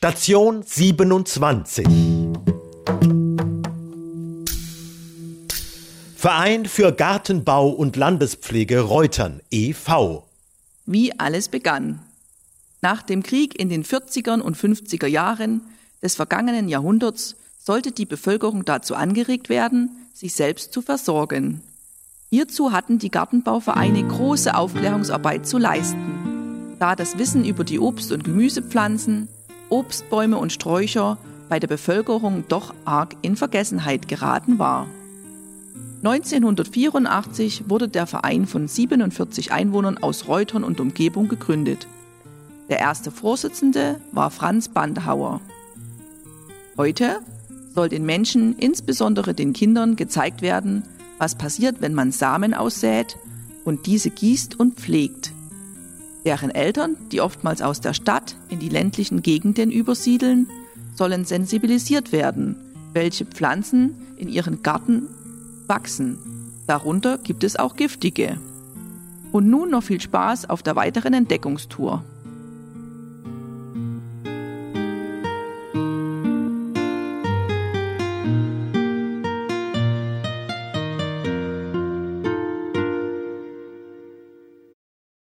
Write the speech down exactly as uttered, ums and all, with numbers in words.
Station siebenundzwanzig. Verein für Gartenbau und Landespflege Reutern e V Wie alles begann. Nach dem Krieg in den vierzigern und fünfziger Jahren des vergangenen Jahrhunderts sollte die Bevölkerung dazu angeregt werden, sich selbst zu versorgen. Hierzu hatten die Gartenbauvereine große Aufklärungsarbeit zu leisten, da das Wissen über die Obst- und Gemüsepflanzen, Obstbäume und Sträucher bei der Bevölkerung doch arg in Vergessenheit geraten war. neunzehnhundertvierundachtzig wurde der Verein von siebenundvierzig Einwohnern aus Reutern und Umgebung gegründet. Der erste Vorsitzende war Franz Bandhauer. Heute soll den Menschen, insbesondere den Kindern, gezeigt werden, was passiert, wenn man Samen aussät und diese gießt und pflegt. Deren Eltern, die oftmals aus der Stadt in die ländlichen Gegenden übersiedeln, sollen sensibilisiert werden, welche Pflanzen in ihren Garten wachsen. Darunter gibt es auch giftige. Und nun noch viel Spaß auf der weiteren Entdeckungstour.